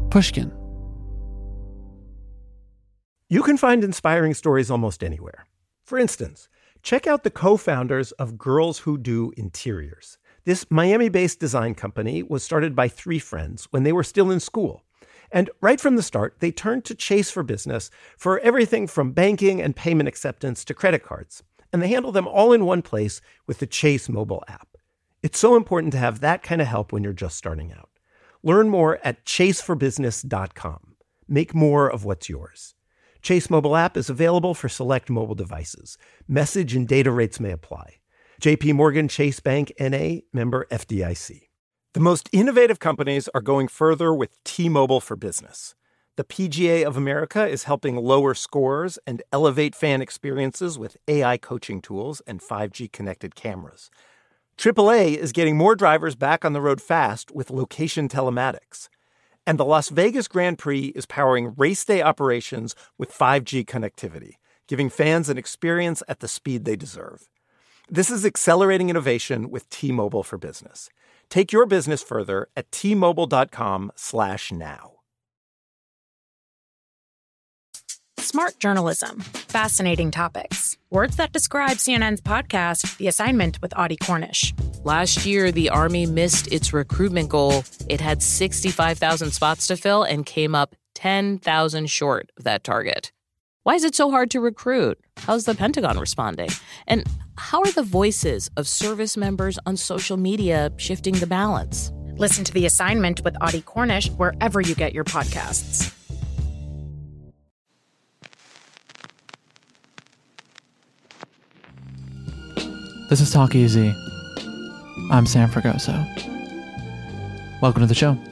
Pushkin. You can find inspiring stories almost anywhere. For instance, check out the co-founders of Girls Who Do Interiors. This Miami-based design company was started by three friends when they were still in school. And right from the start, they turned to Chase for Business for everything from banking and payment acceptance to credit cards. And they handle them all in one place with the Chase mobile app. It's so important to have that kind of help when you're just starting out. Learn more at chaseforbusiness.com. Make more of what's yours. Chase mobile app is available for select mobile devices. Message and data rates may apply. JP Morgan Chase Bank N.A., member FDIC. The most innovative companies are going further with T-Mobile for Business. The PGA of America is helping lower scores and elevate fan experiences with AI coaching tools and 5G connected cameras. AAA is getting more drivers back on the road fast with location telematics. And the Las Vegas Grand Prix is powering race day operations with 5G connectivity, giving fans an experience at the speed they deserve. This is accelerating innovation with T-Mobile for Business. Take your business further at T-Mobile.com/now. Smart journalism. Fascinating topics. Words that describe CNN's podcast, The Assignment with Audie Cornish. Last year, the Army missed its recruitment goal. It had 65,000 spots to fill and came up 10,000 short of that target. Why is it so hard to recruit? How's the Pentagon responding? And how are the voices of service members on social media shifting the balance? Listen to The Assignment with Audie Cornish wherever you get your podcasts. This is Talk Easy. I'm Sam Fragoso. Welcome to the show.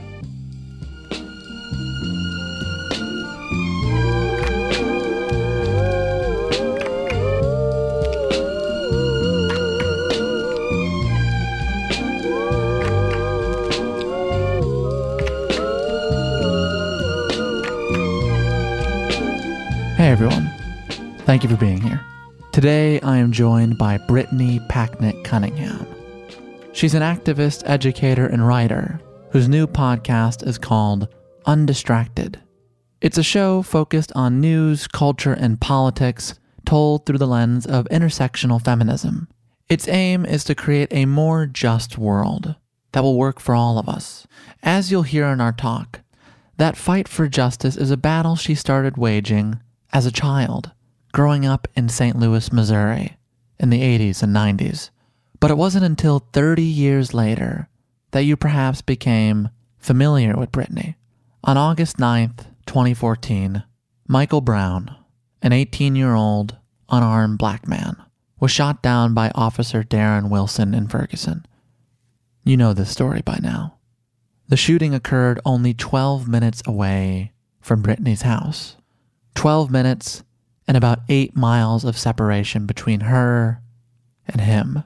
Hey everyone. Thank you for being here. Today, I am joined by Brittany Packnett Cunningham. She's an activist, educator, and writer whose new podcast is called Undistracted. It's a show focused on news, culture, and politics told through the lens of intersectional feminism. Its aim is to create a more just world that will work for all of us. As you'll hear in our talk, that fight for justice is a battle she started waging as a child, growing up in St. Louis, Missouri, in the 80s and 90s. But it wasn't until 30 years later that you perhaps became familiar with Brittany. On August 9th, 2014, Michael Brown, an 18-year-old unarmed black man, was shot down by Officer Darren Wilson in Ferguson. You know this story by now. The shooting occurred only 12 minutes away from Brittany's house. 12 minutes and about 8 miles of separation between her and him.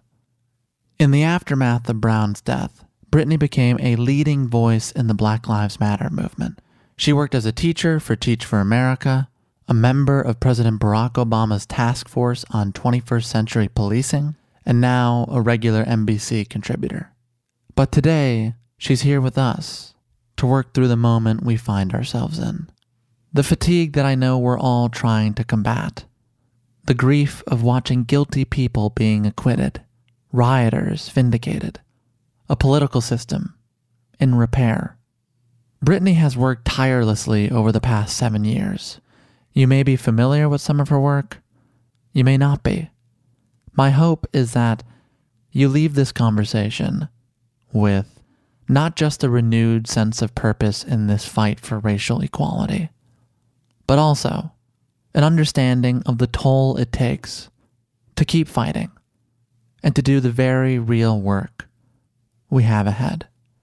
In the aftermath of Brown's death, Brittany became a leading voice in the Black Lives Matter movement. She worked as a teacher for Teach for America, a member of President Barack Obama's task force on 21st century policing, and now a regular NBC contributor. But today, she's here with us to work through the moment we find ourselves in. The fatigue that I know we're all trying to combat. The grief of watching guilty people being acquitted, rioters vindicated, a political system in repair. Brittany has worked tirelessly over the past 7 years. You may be familiar with some of her work. You may not be. My hope is that you leave this conversation with not just a renewed sense of purpose in this fight for racial equality, but also an understanding of the toll it takes to keep fighting and to do the very real work we have ahead.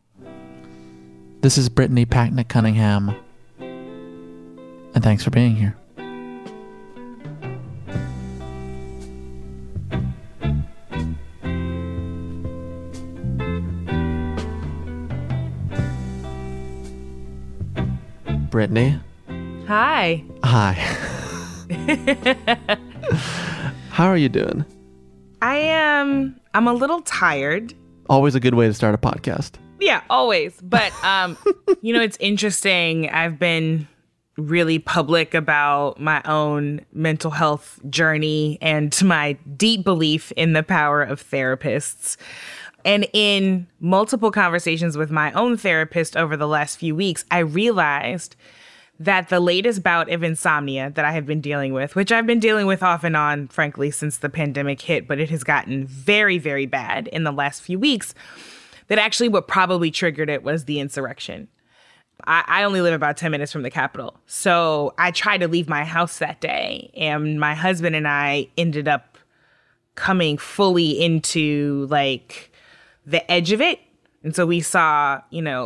This is Brittany Packnett Cunningham, and thanks for being here. Brittany. Hi. Hi. How are you doing? I'm a little tired. Always a good way to start a podcast. Yeah, always. But, it's interesting. I've been really public about my own mental health journey and my deep belief in the power of therapists. And in multiple conversations with my own therapist over the last few weeks, I realized that the latest bout of insomnia that I have been dealing with, which I've been dealing with off and on, frankly, since the pandemic hit, but it has gotten very, very bad in the last few weeks, that actually what probably triggered it was the insurrection. I only live about 10 minutes from the Capitol. So I tried to leave my house that day, and my husband and I ended up coming fully into like the edge of it. And so we saw,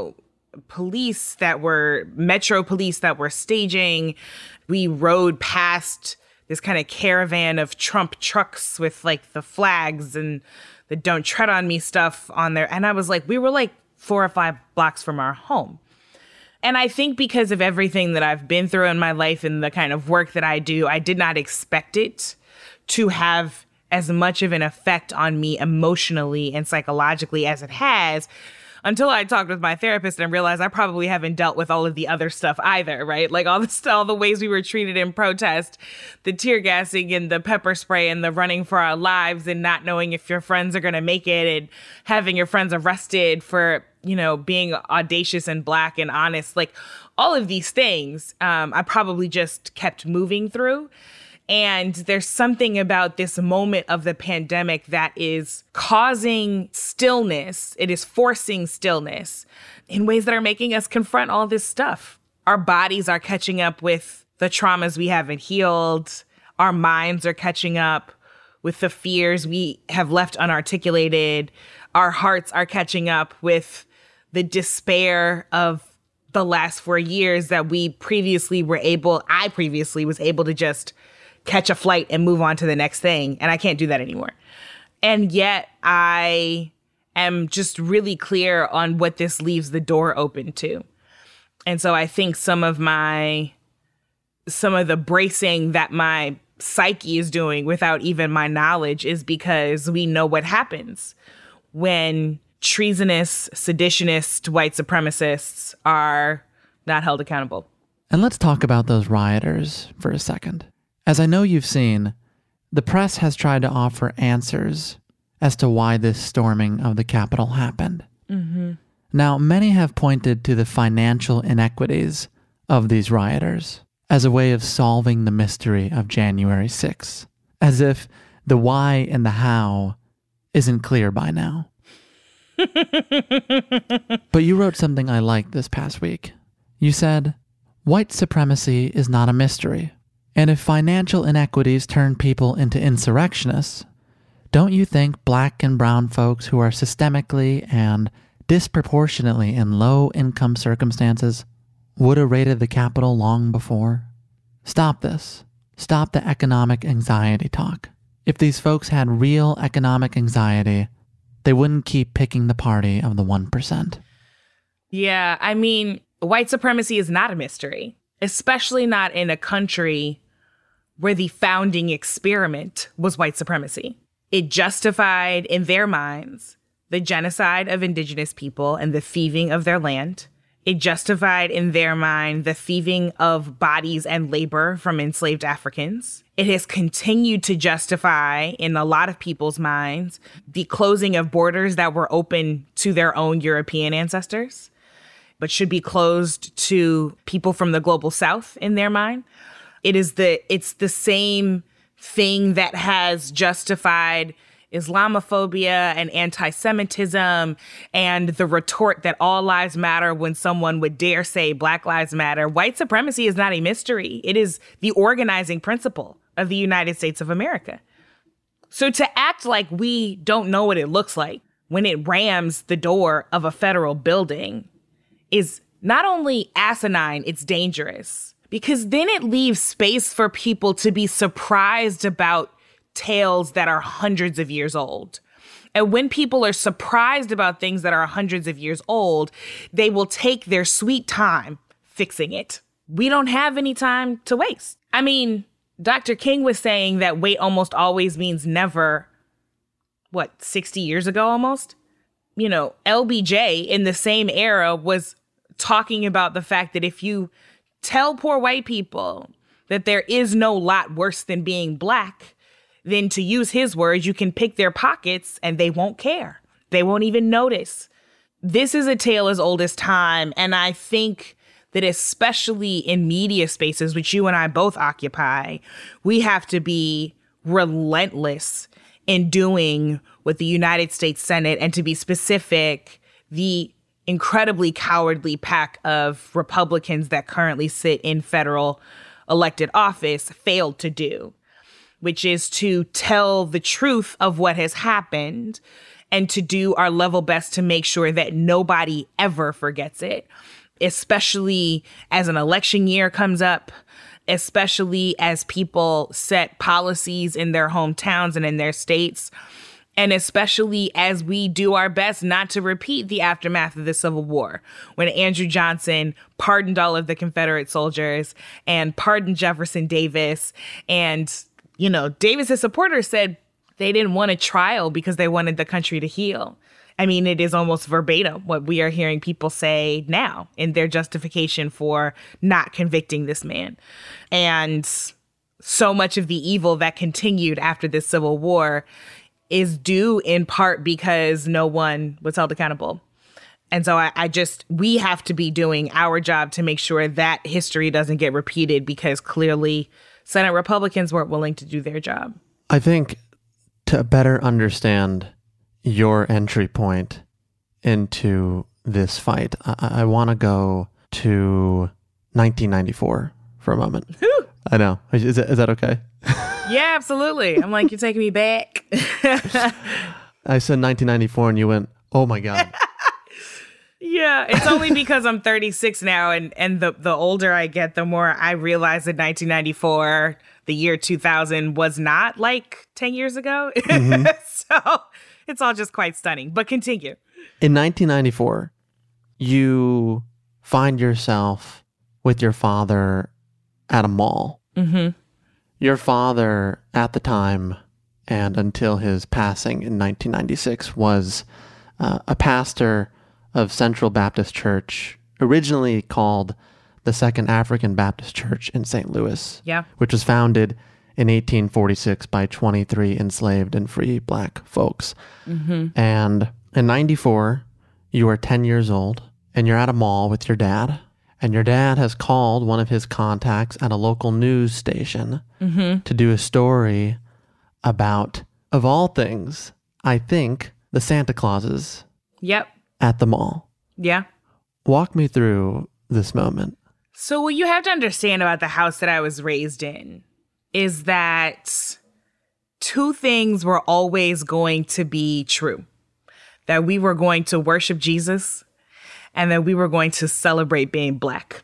police that were Metro police that were staging. We rode past this kind of caravan of Trump trucks with like the flags and the "Don't Tread on Me" stuff on there. And I was like, we were like 4 or 5 blocks from our home. And I think because of everything that I've been through in my life and the kind of work that I do, I did not expect it to have as much of an effect on me emotionally and psychologically as it has, until I talked with my therapist and realized I probably haven't dealt with all of the other stuff either, right? Like all the ways we were treated in protest, the tear gassing and the pepper spray and the running for our lives and not knowing if your friends are going to make it and having your friends arrested for, being audacious and Black and honest, like all of these things, I probably just kept moving through. And there's something about this moment of the pandemic that is causing stillness. It is forcing stillness in ways that are making us confront all this stuff. Our bodies are catching up with the traumas we haven't healed. Our minds are catching up with the fears we have left unarticulated. Our hearts are catching up with the despair of the last 4 years that I previously was able to just catch a flight and move on to the next thing. And I can't do that anymore. And yet I am just really clear on what this leaves the door open to. And so I think some of the bracing that my psyche is doing without even my knowledge is because we know what happens when treasonous, seditionist, white supremacists are not held accountable. And let's talk about those rioters for a second. As I know you've seen, the press has tried to offer answers as to why this storming of the Capitol happened. Mm-hmm. Now, many have pointed to the financial inequities of these rioters as a way of solving the mystery of January 6th, as if the why and the how isn't clear by now. But you wrote something I liked this past week. You said, "White supremacy is not a mystery. And if financial inequities turn people into insurrectionists, don't you think Black and brown folks who are systemically and disproportionately in low-income circumstances would have raided the Capitol long before? Stop this. Stop the economic anxiety talk. If these folks had real economic anxiety, they wouldn't keep picking the party of the 1%. Yeah, I mean, white supremacy is not a mystery, especially not in a country where the founding experiment was white supremacy. It justified, in their minds, the genocide of indigenous people and the thieving of their land. It justified, in their mind, the thieving of bodies and labor from enslaved Africans. It has continued to justify, in a lot of people's minds, the closing of borders that were open to their own European ancestors, but should be closed to people from the global South, in their mind. It's the same thing that has justified Islamophobia and anti-Semitism and the retort that all lives matter when someone would dare say Black lives matter. White supremacy is not a mystery. It is the organizing principle of the United States of America. So to act like we don't know what it looks like when it rams the door of a federal building is not only asinine, it's dangerous. Because then it leaves space for people to be surprised about tales that are hundreds of years old. And when people are surprised about things that are hundreds of years old, they will take their sweet time fixing it. We don't have any time to waste. I mean, Dr. King was saying that wait almost always means never, 60 years ago almost? LBJ in the same era was talking about the fact that if you tell poor white people that there is no lot worse than being black, then to use his words, you can pick their pockets and they won't care. They won't even notice. This is a tale as old as time. And I think that especially in media spaces, which you and I both occupy, we have to be relentless in doing what the United States Senate, and to be specific, the incredibly cowardly pack of Republicans that currently sit in federal elected office failed to do, which is to tell the truth of what has happened and to do our level best to make sure that nobody ever forgets it, especially as an election year comes up, especially as people set policies in their hometowns and in their states, and especially as we do our best not to repeat the aftermath of the Civil War, when Andrew Johnson pardoned all of the Confederate soldiers and pardoned Jefferson Davis. And, Davis's supporters said they didn't want a trial because they wanted the country to heal. I mean, it is almost verbatim what we are hearing people say now in their justification for not convicting this man. And so much of the evil that continued after this Civil War is due in part because no one was held accountable. And so we have to be doing our job to make sure that history doesn't get repeated, because clearly Senate Republicans weren't willing to do their job. I think to better understand your entry point into this fight, I want to go to 1994 for a moment. I know. Is that okay? Yeah, absolutely. I'm like, you're taking me back. I said 1994 and you went, oh my God. Yeah, it's only because I'm 36 now, and the older I get, the more I realize that 1994, the year 2000, was not like 10 years ago. Mm-hmm. So it's all just quite stunning. But continue. In 1994, you find yourself with your father at a mall. Mm-hmm. Your father at the time and until his passing in 1996 was a pastor of Central Baptist Church, originally called the Second African Baptist Church in St. Louis, which was founded in 1846 by 23 enslaved and free black folks. Mm-hmm. And in 94, you are 10 years old and you're at a mall with your dad. And your dad has called one of his contacts at a local news station to do a story about, of all things, I think, the Santa Clauses at the mall. Yeah. Walk me through this moment. So what you have to understand about the house that I was raised in is that two things were always going to be true. That we were going to worship Jesus, and that we were going to celebrate being black.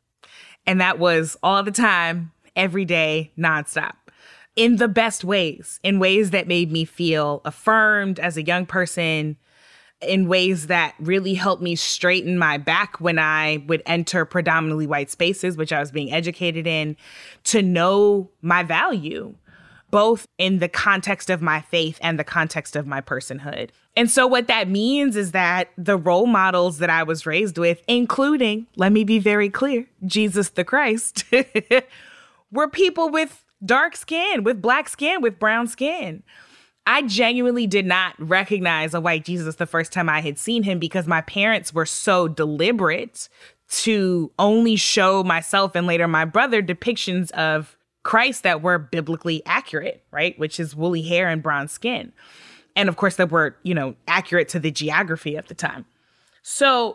And that was all the time, every day, nonstop, in the best ways, in ways that made me feel affirmed as a young person, in ways that really helped me straighten my back when I would enter predominantly white spaces, which I was being educated in, to know my value, both in the context of my faith and the context of my personhood. And so what that means is that the role models that I was raised with, including, let me be very clear, Jesus the Christ, were people with dark skin, with black skin, with brown skin. I genuinely did not recognize a white Jesus the first time I had seen him because my parents were so deliberate to only show myself and later my brother depictions of Christ that were biblically accurate, right? Which is woolly hair and bronze skin. And of course, that were, accurate to the geography of the time. So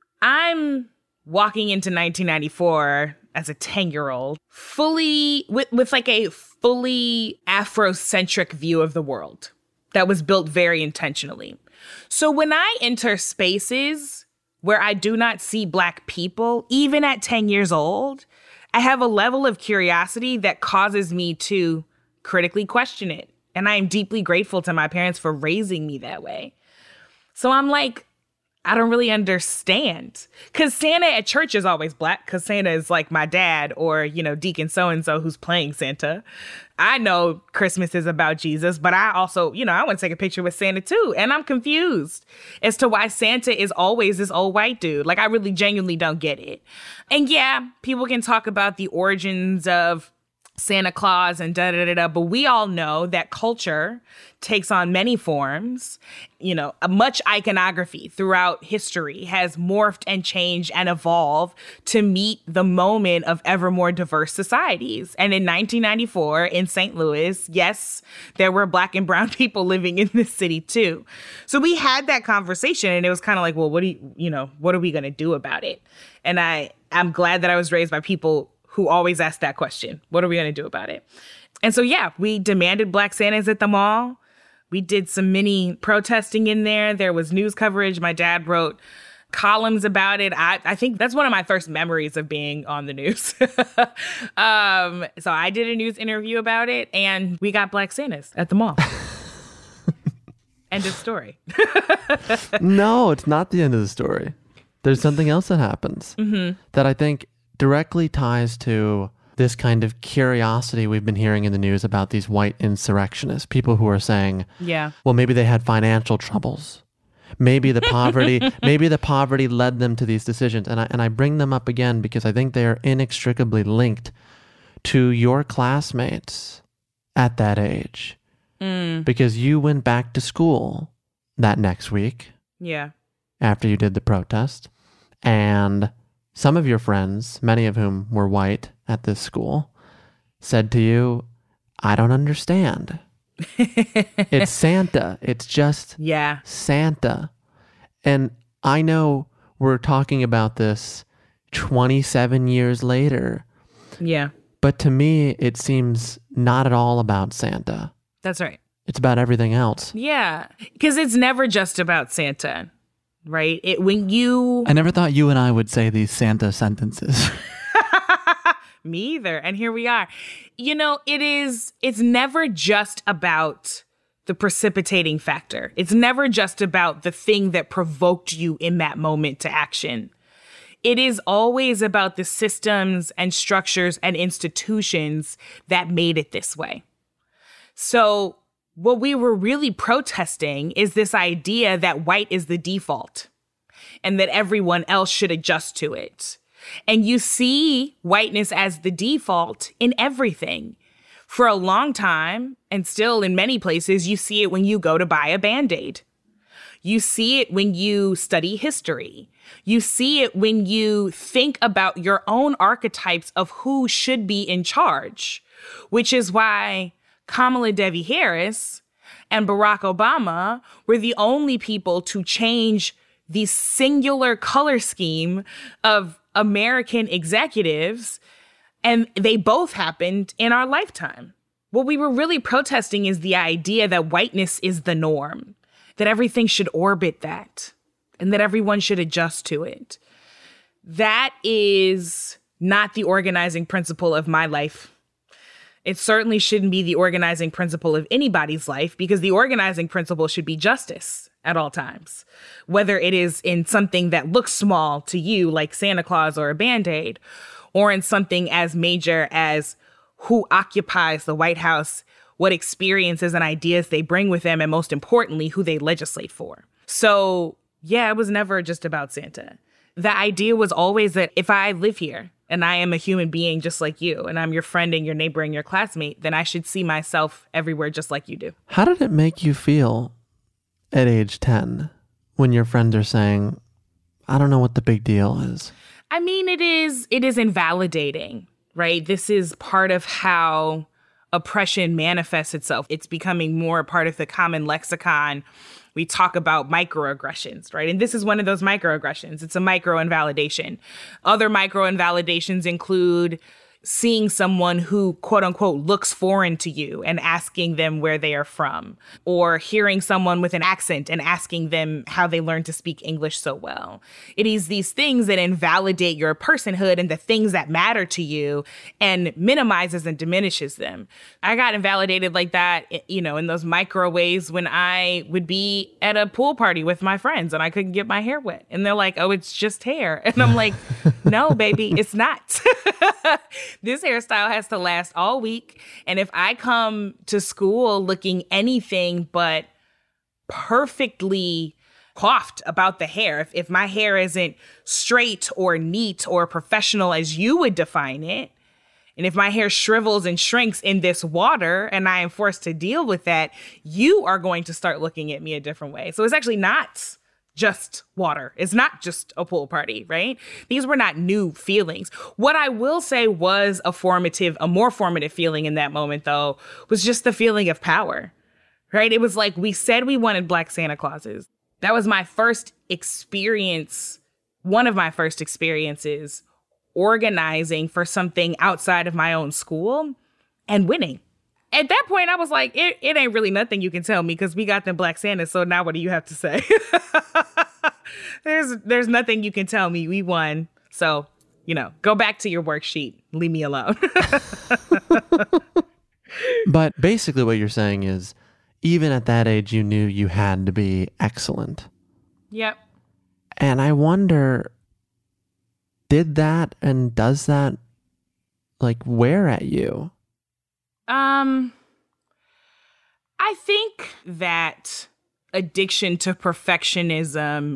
I'm walking into 1994 as a 10-year-old, fully with like a fully Afrocentric view of the world that was built very intentionally. So when I enter spaces where I do not see black people, even at 10 years old, I have a level of curiosity that causes me to critically question it. And I am deeply grateful to my parents for raising me that way. So I'm like, I don't really understand. Because Santa at church is always black, because Santa is like my dad or, Deacon so-and-so who's playing Santa. I know Christmas is about Jesus, but I also, I want to take a picture with Santa too. And I'm confused as to why Santa is always this old white dude. Like, I really genuinely don't get it. And yeah, people can talk about the origins of Santa Claus and da-da-da-da, but we all know that culture takes on many forms. Much iconography throughout history has morphed and changed and evolved to meet the moment of ever more diverse societies. And in 1994 in St. Louis, yes, there were Black and brown people living in this city too. So we had that conversation, and it was kind of like, well, what are we going to do about it? And I'm glad that I was raised by people who always ask that question. What are we going to do about it? And so, yeah, we demanded Black Santas at the mall. We did some mini protesting in there. There was news coverage. My dad wrote columns about it. I think that's one of my first memories of being on the news. So I did a news interview about it, and we got Black Santas at the mall. End of story. No, it's not the end of the story. There's something else that happens that I think directly ties to this kind of curiosity we've been hearing in the news about these white insurrectionists, people who are saying, well, maybe they had financial troubles. Maybe the poverty led them to these decisions. And I bring them up again because I think they are inextricably linked to your classmates at that age. Because you went back to school that next week. Yeah. After you did the protest. And some of your friends, many of whom were white at this school, said to you, I don't understand. It's Santa. It's just Santa. And I know we're talking about this 27 years later. Yeah. But to me, it seems not at all about Santa. That's right. It's about everything else. Yeah. Because it's never just about Santa. Right? I never thought you and I would say these Santa sentences. Me either. And here we are. It's never just about the precipitating factor. It's never just about the thing that provoked you in that moment to action. It is always about the systems and structures and institutions that made it this way. So what we were really protesting is this idea that white is the default and that everyone else should adjust to it. And you see whiteness as the default in everything. For a long time, and still in many places, you see it when you go to buy a Band-Aid. You see it when you study history. You see it when you think about your own archetypes of who should be in charge, which is why Kamala Devi Harris and Barack Obama were the only people to change the singular color scheme of American executives, and they both happened in our lifetime. What we were really protesting is the idea that whiteness is the norm, that everything should orbit that, and that everyone should adjust to it. That is not the organizing principle of my life. It certainly shouldn't be the organizing principle of anybody's life, because the organizing principle should be justice at all times, whether it is in something that looks small to you, like Santa Claus or a Band-Aid, or in something as major as who occupies the White House, what experiences and ideas they bring with them, and most importantly, who they legislate for. So, yeah, it was never just about Santa. The idea was always that if I live here, and I am a human being just like you, and I'm your friend and your neighbor and your classmate, then I should see myself everywhere just like you do. How did it make you feel at age 10 when your friends are saying, I don't know what the big deal is? I mean, it is invalidating, right? This is part of how oppression manifests itself. It's becoming more a part of the common lexicon. We talk about microaggressions, right? And this is one of those microaggressions. It's a micro-invalidation. Other micro-invalidations include, seeing someone who, quote unquote, looks foreign to you and asking them where they are from, or hearing someone with an accent and asking them how they learned to speak English so well. It is these things that invalidate your personhood and the things that matter to you and minimizes and diminishes them. I got invalidated like that, in those micro ways when I would be at a pool party with my friends and I couldn't get my hair wet. And they're like, oh, it's just hair. And I'm like, no, baby, it's not. This hairstyle has to last all week. And if I come to school looking anything but perfectly coiffed about the hair, if my hair isn't straight or neat or professional as you would define it, and if my hair shrivels and shrinks in this water and I am forced to deal with that, you are going to start looking at me a different way. So it's actually not just water. It's not just a pool party, right? These were not new feelings. What I will say was a more formative feeling in that moment, though, was just the feeling of power, right? It was like we said we wanted Black Santa Clauses. That was my first experience, one of my first experiences organizing for something outside of my own school and winning. At that point, I was like, it ain't really nothing you can tell me because we got them Black Santas. So now what do you have to say? There's nothing you can tell me. We won. So, go back to your worksheet. Leave me alone. But basically what you're saying is, even at that age, you knew you had to be excellent. Yep. And I wonder, did that and does that wear at you? I think that addiction to perfectionism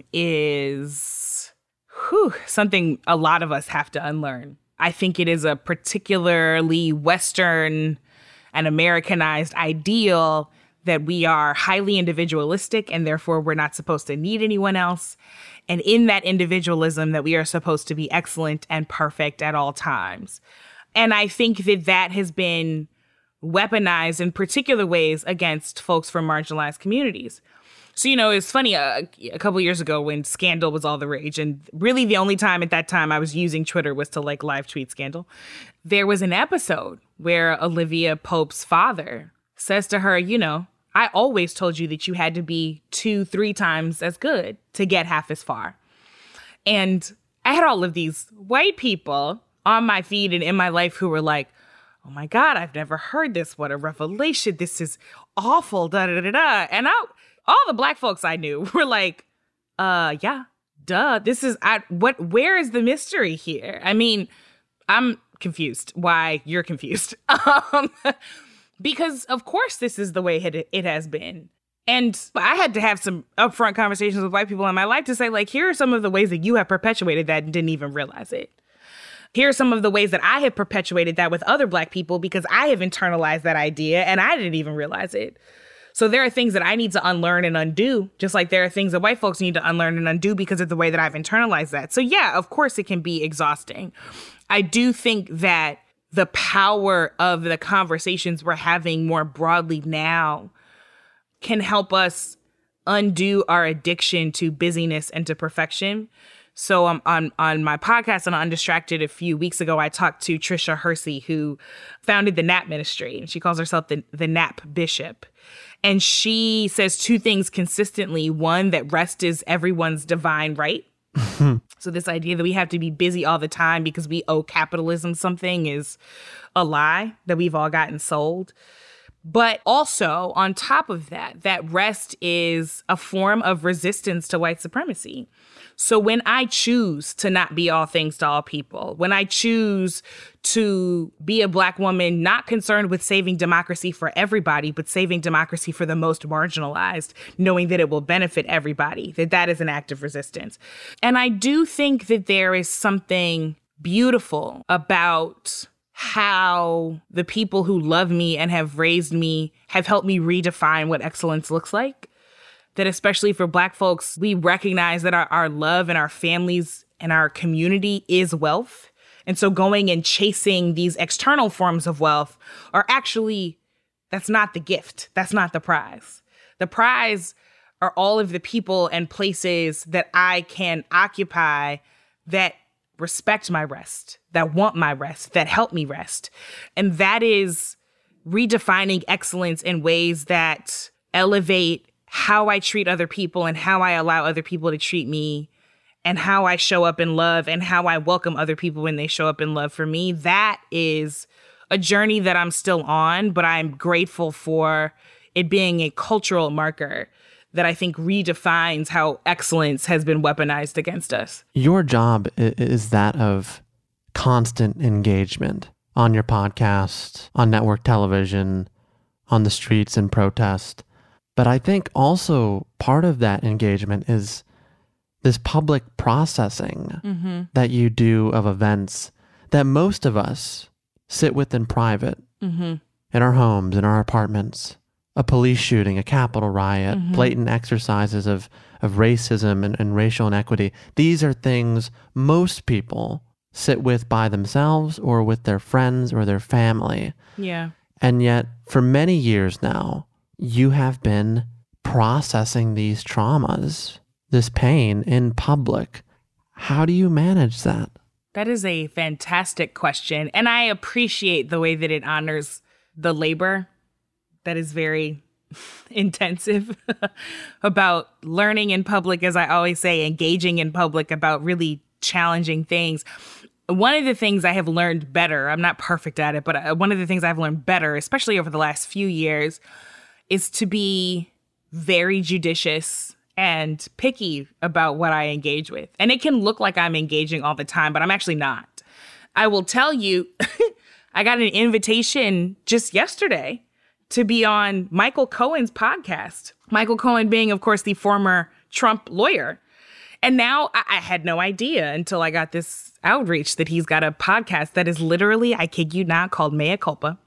is something a lot of us have to unlearn. I think it is a particularly Western and Americanized ideal that we are highly individualistic and therefore we're not supposed to need anyone else. And in that individualism that we are supposed to be excellent and perfect at all times. And I think that has been weaponized in particular ways against folks from marginalized communities. So, it's funny, a couple years ago when Scandal was all the rage, and really the only time at that time I was using Twitter was to live tweet Scandal. There was an episode where Olivia Pope's father says to her, I always told you that you had to be 2-3 times as good to get half as far. And I had all of these white people on my feed and in my life who were like, oh my God, I've never heard this. What a revelation. This is awful. Da da da da. And all the Black folks I knew were like, yeah, duh. Where is the mystery here? I mean, I'm confused why you're confused. Because of course this is the way it has been. And I had to have some upfront conversations with white people in my life to say, here are some of the ways that you have perpetuated that and didn't even realize it. Here are some of the ways that I have perpetuated that with other Black people because I have internalized that idea and I didn't even realize it. So there are things that I need to unlearn and undo, just like there are things that white folks need to unlearn and undo because of the way that I've internalized that. So yeah, of course it can be exhausting. I do think that the power of the conversations we're having more broadly now can help us undo our addiction to busyness and to perfection. So on my podcast on Undistracted a few weeks ago, I talked to Trisha Hersey, who founded the NAP Ministry, and she calls herself the NAP Bishop. And she says 2 things consistently. One, that rest is everyone's divine right. So this idea that we have to be busy all the time because we owe capitalism something is a lie that we've all gotten sold. But also, on top of that rest is a form of resistance to white supremacy. So when I choose to not be all things to all people, when I choose to be a Black woman not concerned with saving democracy for everybody, but saving democracy for the most marginalized, knowing that it will benefit everybody, that is an act of resistance. And I do think that there is something beautiful about how the people who love me and have raised me have helped me redefine what excellence looks like. That especially for Black folks, we recognize that our love and our families and our community is wealth. And so going and chasing these external forms of wealth are actually, that's not the gift. That's not the prize. The prize are all of the people and places that I can occupy that respect my rest, that want my rest, that help me rest. And that is redefining excellence in ways that elevate how I treat other people and how I allow other people to treat me, and how I show up in love and how I welcome other people when they show up in love for me. That is a journey that I'm still on, but I'm grateful for it being a cultural marker that I think redefines how excellence has been weaponized against us. Your job is that of constant engagement on your podcast, on network television, on the streets in protest. But I think also part of that engagement is this public processing that you do of events that most of us sit with in private, in our homes, in our apartments. A police shooting, a Capitol riot, blatant exercises of racism and racial inequity. These are things most people sit with by themselves or with their friends or their family. Yeah. And yet, for many years now, you have been processing these traumas, this pain in public. How do you manage that? That is a fantastic question. And I appreciate the way that it honors the labor that is very intensive about learning in public, as I always say, engaging in public about really challenging things. One of the things I have learned better, I'm not perfect at it, but one of the things I've learned better, especially over the last few years, is to be very judicious and picky about what I engage with. And it can look like I'm engaging all the time, but I'm actually not. I will tell you, I got an invitation just yesterday to be on Michael Cohen's podcast. Michael Cohen being, of course, the former Trump lawyer. And now I had no idea until I got this outreach that he's got a podcast that is literally, I kid you not, called Mea Culpa.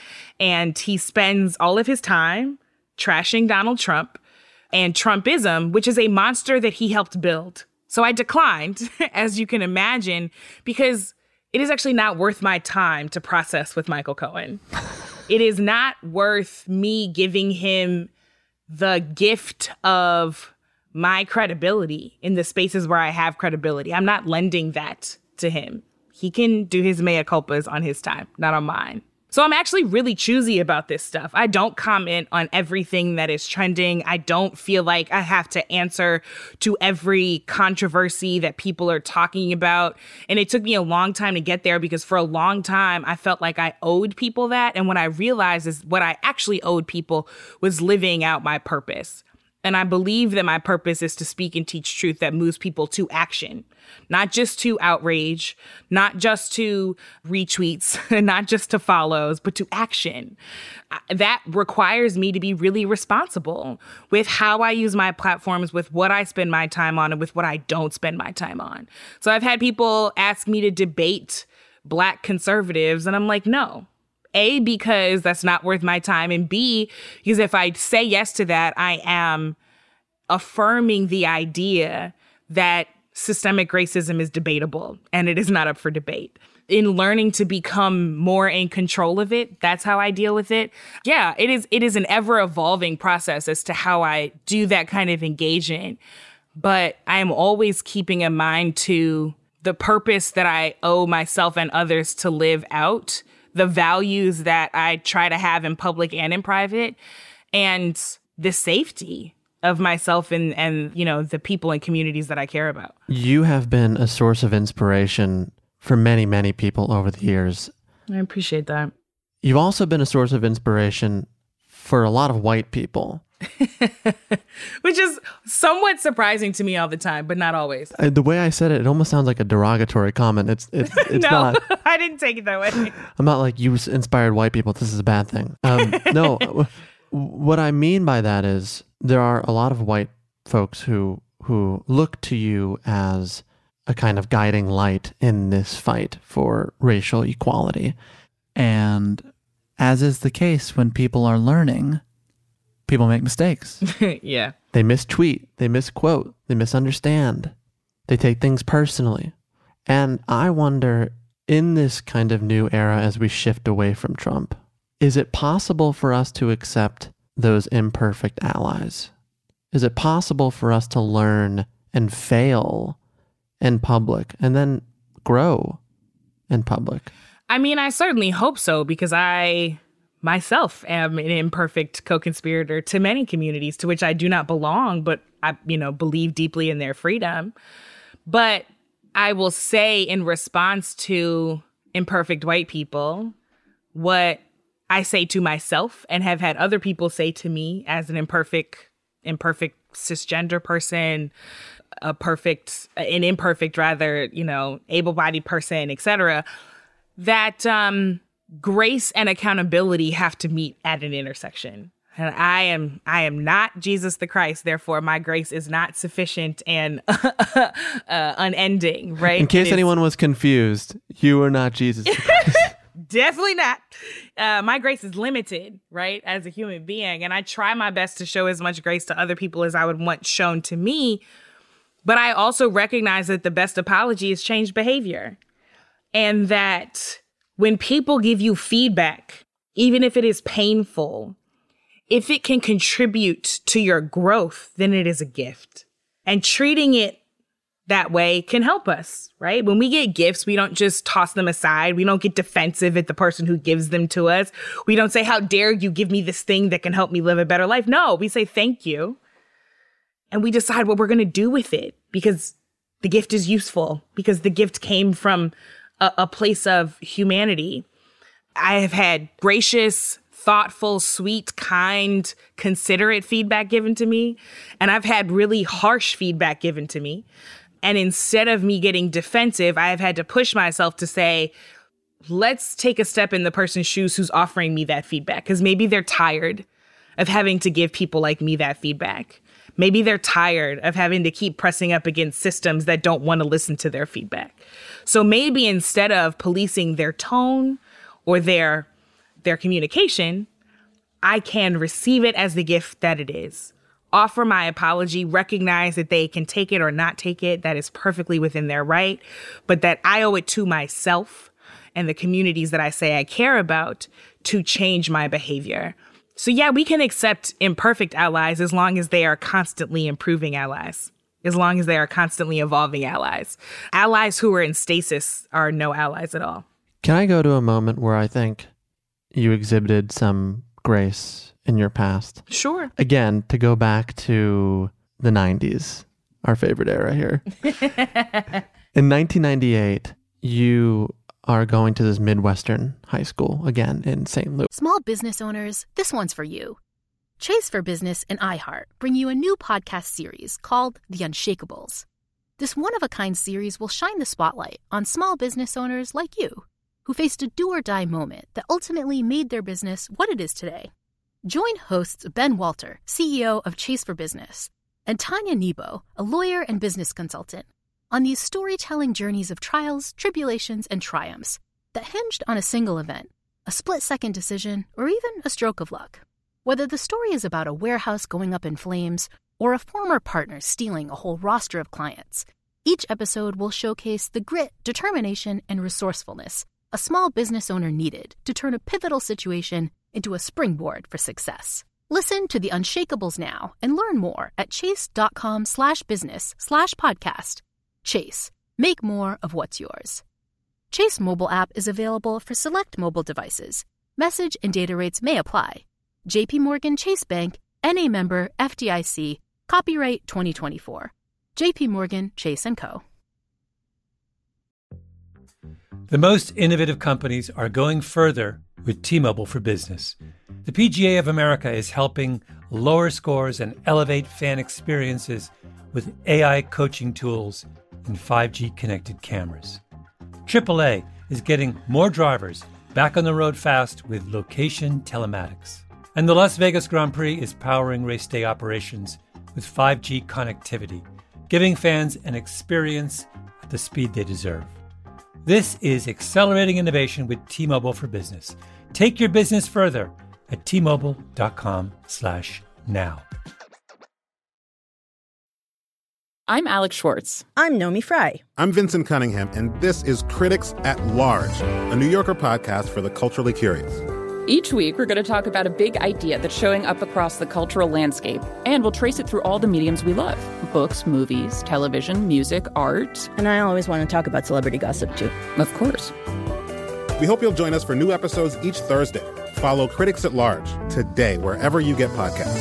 And he spends all of his time trashing Donald Trump and Trumpism, which is a monster that he helped build. So I declined, as you can imagine, because it is actually not worth my time to process with Michael Cohen. It is not worth me giving him the gift of my credibility in the spaces where I have credibility. I'm not lending that to him. He can do his mea culpas on his time, not on mine. So I'm actually really choosy about this stuff. I don't comment on everything that is trending. I don't feel like I have to answer to every controversy that people are talking about. And it took me a long time to get there because for a long time, I felt like I owed people that. And what I realized is what I actually owed people was living out my purpose. And I believe that my purpose is to speak and teach truth that moves people to action, not just to outrage, not just to retweets, not just to follows, but to action. That requires me to be really responsible with how I use my platforms, with what I spend my time on, and with what I don't spend my time on. So I've had people ask me to debate Black conservatives, and I'm like, no. A, because that's not worth my time. And B, because if I say yes to that, I am affirming the idea that systemic racism is debatable and it is not up for debate. In learning to become more in control of it, that's how I deal with it. Yeah, it is an ever evolving process as to how I do that kind of engagement. But I am always keeping in mind to the purpose that I owe myself and others to live out, the values that I try to have in public and in private, and the safety of myself and you know, the people and communities that I care about. You have been a source of inspiration for many, many people over the years. I appreciate that. You've also been a source of inspiration for a lot of white people. Which is somewhat surprising to me all the time, but not always. The way I said it, it almost sounds like a derogatory comment. It's no, not. I didn't take it that way. I'm not like, you inspired white people, this is a bad thing. No, what I mean by that is there are a lot of white folks who look to you as a kind of guiding light in this fight for racial equality. And as is the case when people are learning, people make mistakes. Yeah. They mistweet, they misquote, they misunderstand. They take things personally. And I wonder, in this kind of new era as we shift away from Trump, is it possible for us to accept those imperfect allies? Is it possible for us to learn and fail in public and then grow in public? I mean, I certainly hope so, because I myself am an imperfect co-conspirator to many communities to which I do not belong, but I, believe deeply in their freedom. But I will say, in response to imperfect white people, what I say to myself and have had other people say to me as an imperfect cisgender person, an imperfect, able-bodied person, etc., that grace and accountability have to meet at an intersection. And I am not Jesus the Christ, therefore my grace is not sufficient and unending, right? In case anyone was confused, you are not Jesus the Christ. Definitely not. My grace is limited, right, as a human being. And I try my best to show as much grace to other people as I would want shown to me. But I also recognize that the best apology is changed behavior. And that when people give you feedback, even if it is painful, if it can contribute to your growth, then it is a gift. And treating it that way can help us, right? When we get gifts, we don't just toss them aside. We don't get defensive at the person who gives them to us. We don't say, how dare you give me this thing that can help me live a better life? No, we say, thank you. And we decide what we're going to do with it, because the gift is useful, because the gift came from a place of humanity. I have had gracious, thoughtful, sweet, kind, considerate feedback given to me. And I've had really harsh feedback given to me. And instead of me getting defensive, I have had to push myself to say, let's take a step in the person's shoes who's offering me that feedback. Because maybe they're tired of having to give people like me that feedback. Maybe they're tired of having to keep pressing up against systems that don't want to listen to their feedback. So maybe instead of policing their tone or their communication, I can receive it as the gift that it is. Offer my apology, recognize that they can take it or not take it. That is perfectly within their right, but that I owe it to myself and the communities that I say I care about to change my behavior. So yeah, we can accept imperfect allies as long as they are constantly improving allies, as long as they are constantly evolving allies. Allies who are in stasis are no allies at all. Can I go to a moment where I think you exhibited some grace in your past? Sure. Again, to go back to the 90s, our favorite era here. In 1998, you are going to this Midwestern high school, again, in St. Louis. Small business owners, this one's for you. Chase for Business and iHeart bring you a new podcast series called The Unshakables. This one-of-a-kind series will shine the spotlight on small business owners like you, who faced a do-or-die moment that ultimately made their business what it is today. Join hosts Ben Walter, CEO of Chase for Business, and Tanya Nebo, a lawyer and business consultant, on these storytelling journeys of trials, tribulations, and triumphs that hinged on a single event, a split-second decision, or even a stroke of luck. Whether the story is about a warehouse going up in flames or a former partner stealing a whole roster of clients, each episode will showcase the grit, determination, and resourcefulness a small business owner needed to turn a pivotal situation into a springboard for success. Listen to The Unshakables now and learn more at chase.com/business/podcast. Chase, make more of what's yours. Chase mobile app is available for select mobile devices. Message and data rates may apply. JP Morgan Chase Bank, NA member FDIC, copyright 2024. JP Morgan Chase & Co. The most innovative companies are going further with T-Mobile for Business. The PGA of America is helping lower scores and elevate fan experiences with AI coaching tools and 5G connected cameras. AAA is getting more drivers back on the road fast with location telematics. And the Las Vegas Grand Prix is powering race day operations with 5G connectivity, giving fans an experience at the speed they deserve. This is accelerating innovation with T-Mobile for Business. Take your business further at T-Mobile.com/now. I'm Alex Schwartz. I'm Nomi Fry. I'm Vincent Cunningham, and this is Critics at Large, a New Yorker podcast for the culturally curious. Each week, we're going to talk about a big idea that's showing up across the cultural landscape, and we'll trace it through all the mediums we love. books, movies, television, music, art. And I always want to talk about celebrity gossip, too. Of course. We hope you'll join us for new episodes each Thursday. Follow Critics at Large today, wherever you get podcasts.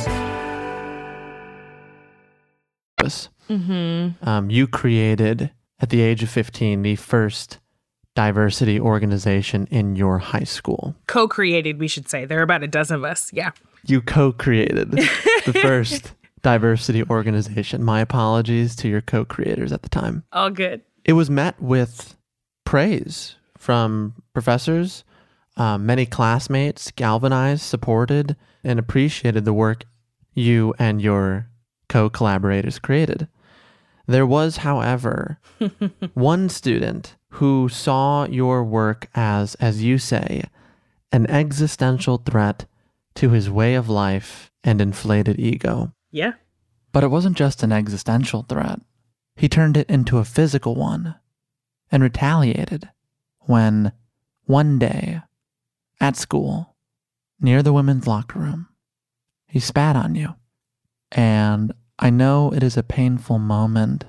You created, at the age of 15, the first diversity organization in your high school. Co-created, we should say. There are about a dozen of us. Yeah. You co-created the first diversity organization. My apologies to your co-creators at the time. All good. It was met with praise from professors. Many classmates galvanized, supported, and appreciated the work you and your co-collaborators created. There was, however, one student who saw your work as you say, an existential threat to his way of life and inflated ego. Yeah. But it wasn't just an existential threat. He turned it into a physical one and retaliated when, one day, at school, near the women's locker room, he spat on you. And I know it is a painful moment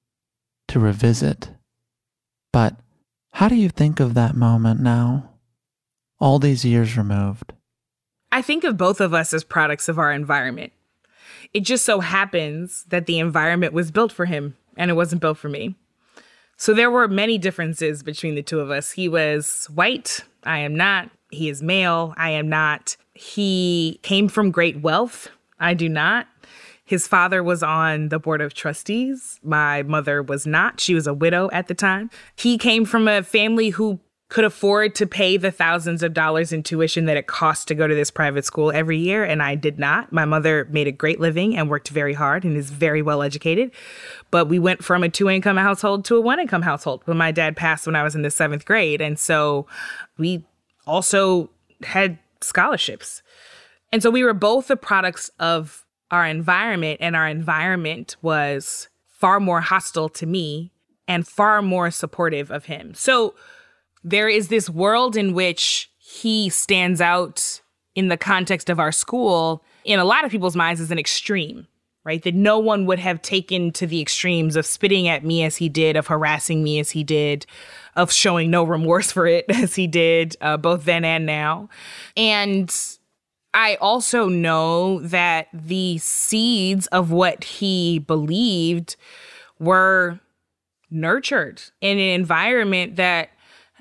to revisit, but how do you think of that moment now, all these years removed? I think of both of us as products of our environment. It just so happens that the environment was built for him and it wasn't built for me. So there were many differences between the two of us. He was white. I am not. He is male. I am not. He came from great wealth. I do not. His father was on the board of trustees. My mother was not. She was a widow at the time. He came from a family who could afford to pay the thousands of dollars in tuition that it cost to go to this private school every year, and I did not. My mother made a great living and worked very hard and is very well educated. But we went from a 2-income household to a 1-income household when my dad passed when I was in the 7th grade. And so we also had scholarships. And so we were both the products of our environment, and our environment was far more hostile to me and far more supportive of him. So there is this world in which he stands out in the context of our school in a lot of people's minds as an extreme, right? That no one would have taken to the extremes of spitting at me as he did, of harassing me as he did, of showing no remorse for it as he did, both then and now. And I also know that the seeds of what he believed were nurtured in an environment that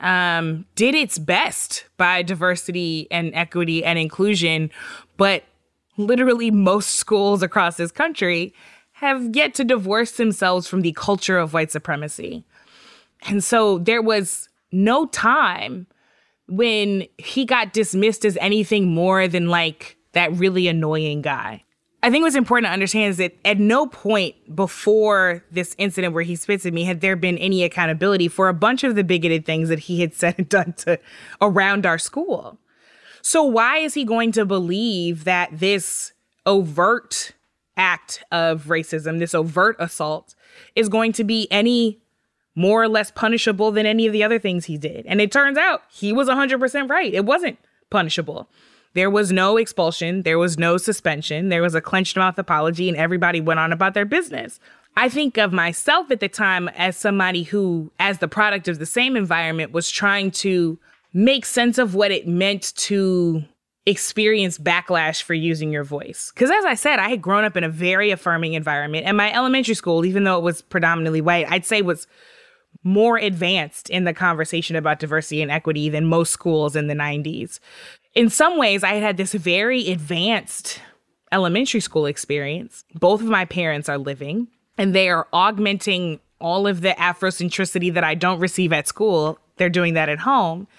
did its best by diversity and equity and inclusion, but literally most schools across this country have yet to divorce themselves from the culture of white supremacy. And so there was no time when he got dismissed as anything more than like that really annoying guy. I think what's important to understand is that at no point before this incident where he spits at me had there been any accountability for a bunch of the bigoted things that he had said and done around our school. So why is he going to believe that this overt act of racism, this overt assault, is going to be any more or less punishable than any of the other things he did? And it turns out he was 100% right. It wasn't punishable. There was no expulsion. There was no suspension. There was a clenched mouth apology, and everybody went on about their business. I think of myself at the time as somebody who, as the product of the same environment, was trying to make sense of what it meant to experience backlash for using your voice. Because as I said, I had grown up in a very affirming environment, and my elementary school, even though it was predominantly white, I'd say was more advanced in the conversation about diversity and equity than most schools in the 90s. In some ways, I had this very advanced elementary school experience. Both of my parents are living, and they are augmenting all of the Afrocentricity that I don't receive at school. They're doing that at home.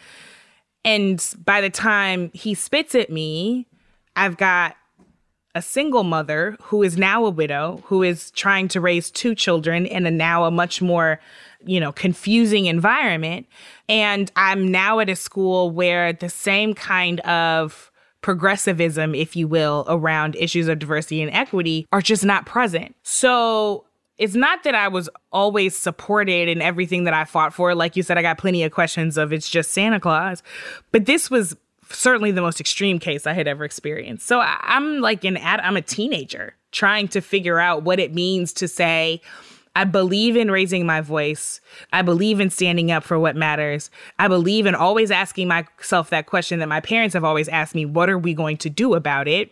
And by the time he spits at me, I've got a single mother who is now a widow, who is trying to raise 2 children in a much more, confusing environment. And I'm now at a school where the same kind of progressivism, if you will, around issues of diversity and equity are just not present. So it's not that I was always supported in everything that I fought for. Like you said, I got plenty of questions of it's just Santa Claus. But this was certainly the most extreme case I had ever experienced. So I'm a teenager trying to figure out what it means to say, I believe in raising my voice. I believe in standing up for what matters. I believe in always asking myself that question that my parents have always asked me, what are we going to do about it?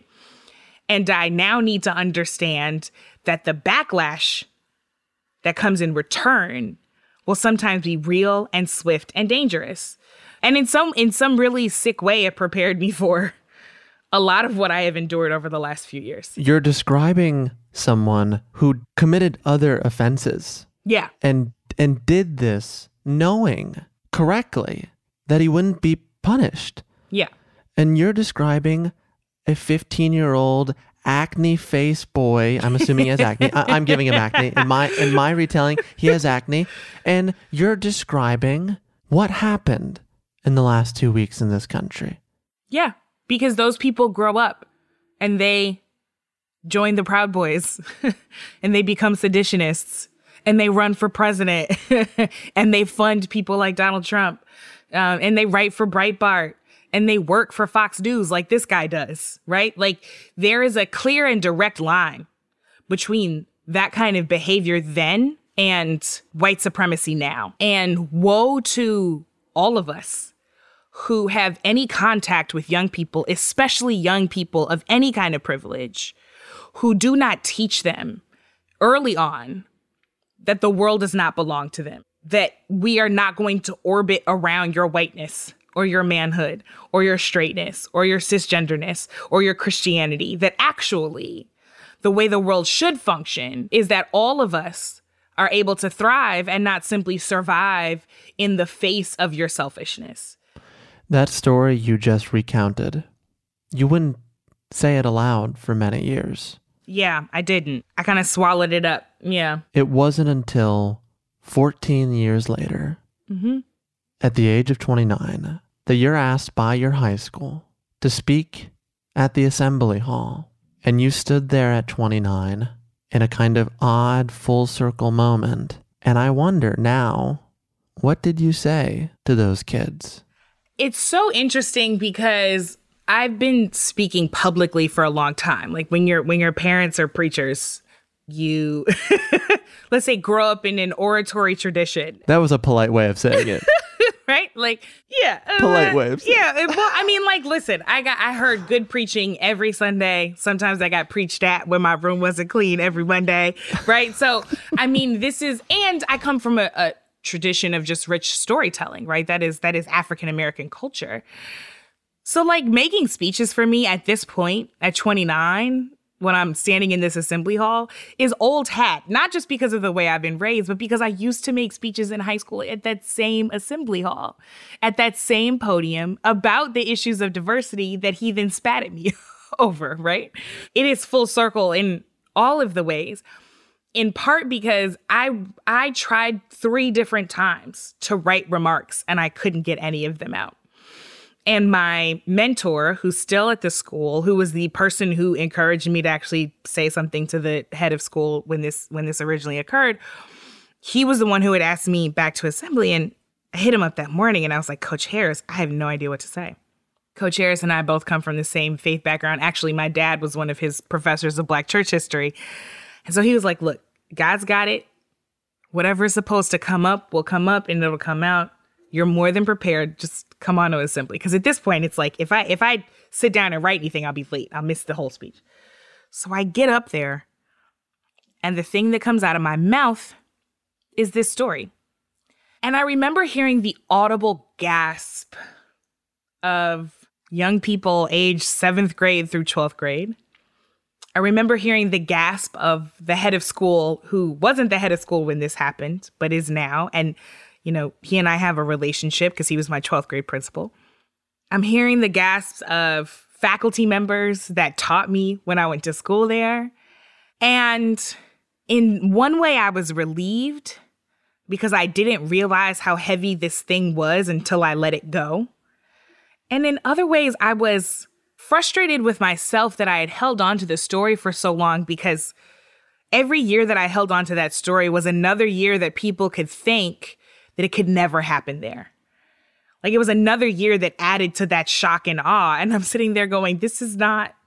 And I now need to understand that the backlash that comes in return will sometimes be real and swift and dangerous. And in some really sick way, it prepared me for a lot of what I have endured over the last few years. You're describing someone who committed other offenses. Yeah. And did this knowing correctly that he wouldn't be punished. Yeah. And you're describing a 15-year-old acne face boy. I'm assuming he has acne. I'm giving him acne. In my retelling, he has acne. And you're describing what happened in the last 2 weeks in this country. Yeah. Because those people grow up and they join the Proud Boys and they become seditionists and they run for president and they fund people like Donald Trump and they write for Breitbart and they work for Fox News like this guy does, right? Like there is a clear and direct line between that kind of behavior then and white supremacy now. And woe to all of us who have any contact with young people, especially young people of any kind of privilege, who do not teach them early on that the world does not belong to them, that we are not going to orbit around your whiteness or your manhood or your straightness or your cisgenderness or your Christianity, that actually the way the world should function is that all of us are able to thrive and not simply survive in the face of your selfishness. That story you just recounted, you wouldn't say it aloud for many years. Yeah, I didn't. I kind of swallowed it up. Yeah. It wasn't until 14 years later, at the age of 29, that you're asked by your high school to speak at the assembly hall. And you stood there at 29 in a kind of odd full circle moment. And I wonder now, what did you say to those kids? It's so interesting because I've been speaking publicly for a long time. Like when your parents are preachers, you, let's say, grow up in an oratory tradition. That was a polite way of saying it. Right? Like, yeah. Polite way of saying it. Yeah. Well, I mean, like, listen, I heard good preaching every Sunday. Sometimes I got preached at when my room wasn't clean every Monday. Right? So, I mean, and I come from a tradition of just rich storytelling, right? That is African-American culture. So like making speeches for me at this point, at 29, when I'm standing in this assembly hall, is old hat. Not just because of the way I've been raised, but because I used to make speeches in high school at that same assembly hall, at that same podium about the issues of diversity that he then spat at me over, right? It is full circle in all of the ways. In part because I tried 3 different times to write remarks and I couldn't get any of them out. And my mentor, who's still at the school, who was the person who encouraged me to actually say something to the head of school when this originally occurred, he was the one who had asked me back to assembly. And I hit him up that morning and I was like, Coach Harris, I have no idea what to say. Coach Harris and I both come from the same faith background. Actually, my dad was one of his professors of Black church history. And so he was like, look, God's got it. Whatever is supposed to come up will come up and it'll come out. You're more than prepared. Just come on to assembly. Because at this point, it's like, if I sit down and write anything, I'll be late. I'll miss the whole speech. So I get up there and the thing that comes out of my mouth is this story. And I remember hearing the audible gasp of young people aged 7th grade through 12th grade. I remember hearing the gasp of the head of school, who wasn't the head of school when this happened, but is now. And, you know, he and I have a relationship because he was my 12th grade principal. I'm hearing the gasps of faculty members that taught me when I went to school there. And in one way, I was relieved because I didn't realize how heavy this thing was until I let it go. And in other ways, I was frustrated with myself that I had held on to the story for so long, because every year that I held on to that story was another year that people could think that it could never happen there. Like it was another year that added to that shock and awe. And I'm sitting there going, this is not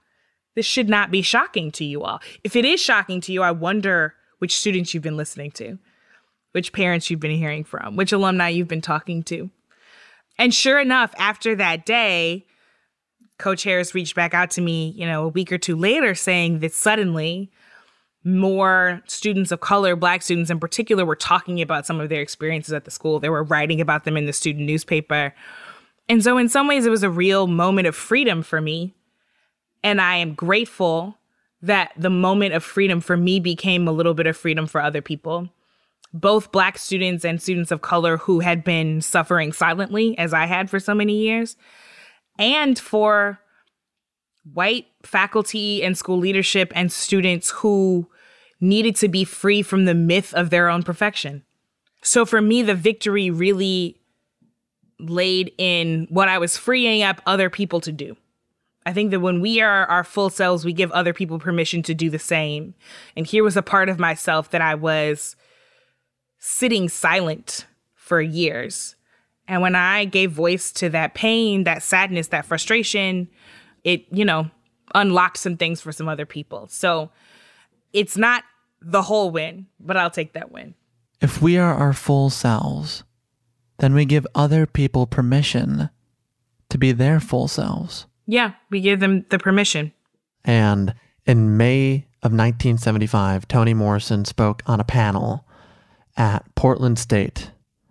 This should not be shocking to you all. If it is shocking to you, I wonder which students you've been listening to, which parents you've been hearing from, which alumni you've been talking to. And sure enough, after that day, Coach Harris reached back out to me, a week or two later saying that suddenly more students of color, Black students in particular, were talking about some of their experiences at the school. They were writing about them in the student newspaper. And so in some ways, it was a real moment of freedom for me. And I am grateful that the moment of freedom for me became a little bit of freedom for other people, both Black students and students of color who had been suffering silently, as I had for so many years, and for white faculty and school leadership and students who needed to be free from the myth of their own perfection. So for me, the victory really laid in what I was freeing up other people to do. I think that when we are our full selves, we give other people permission to do the same. And here was a part of myself that I was sitting silent for years. And when I gave voice to that pain, that sadness, that frustration, it, unlocked some things for some other people. So it's not the whole win, but I'll take that win. If we are our full selves, then we give other people permission to be their full selves. Yeah, we give them the permission. And in May of 1975, Toni Morrison spoke on a panel at Portland State,